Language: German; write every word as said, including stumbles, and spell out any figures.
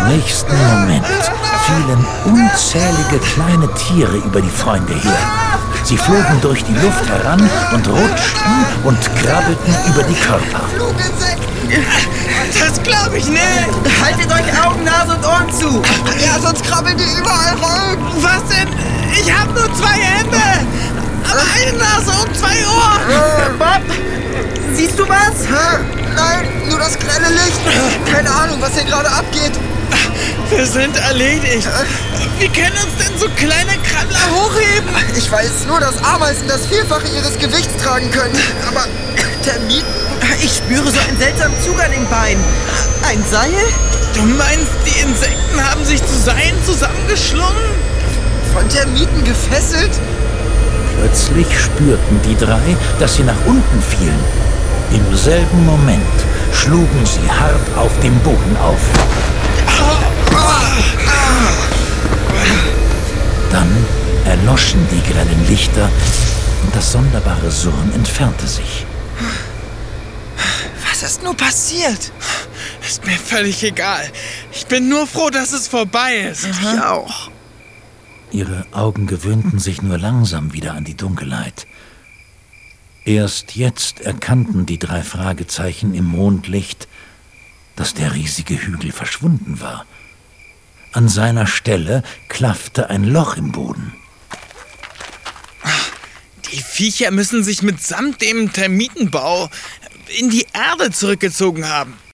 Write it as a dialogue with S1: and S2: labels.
S1: nächsten Moment fielen unzählige kleine Tiere über die Freunde her. Sie flogen durch die Luft heran und rutschten und krabbelten über die Körper.
S2: Das glaube ich nicht.
S3: Haltet euch Augen, Nase und Ohren zu.
S4: Ja, sonst krabbeln die überall rum.
S2: Was denn? Ich habe nur zwei Hände. Aber eine Nase und zwei Ohren.
S3: Äh, Bob, siehst du was?
S4: Hä? Nein, nur das grelle Licht. Keine Ahnung, was hier gerade abgeht.
S2: Wir sind erledigt. Wie können uns denn so kleine Krabbler hochheben?
S4: Ich weiß nur, dass Ameisen das Vielfache ihres Gewichts tragen können. Aber Termiten?
S3: Ich spüre so einen seltsamen Zug an den Beinen. Ein Seil?
S2: Du meinst, die Insekten haben sich zu Seilen zusammengeschlungen?
S4: Von Termiten gefesselt?
S1: Plötzlich spürten die drei, dass sie nach unten fielen. Im selben Moment schlugen sie hart auf dem Boden auf. Dann erloschen die grellen Lichter und das sonderbare Surren entfernte sich.
S4: Was ist nur passiert?
S2: Ist mir völlig egal. Ich bin nur froh, dass es vorbei ist.
S4: Ich auch.
S1: Ihre Augen gewöhnten sich nur langsam wieder an die Dunkelheit. Erst jetzt erkannten die drei Fragezeichen im Mondlicht, dass der riesige Hügel verschwunden war. An seiner Stelle klaffte ein Loch im Boden.
S2: Die Viecher müssen sich mitsamt dem Termitenbau in die Erde zurückgezogen haben.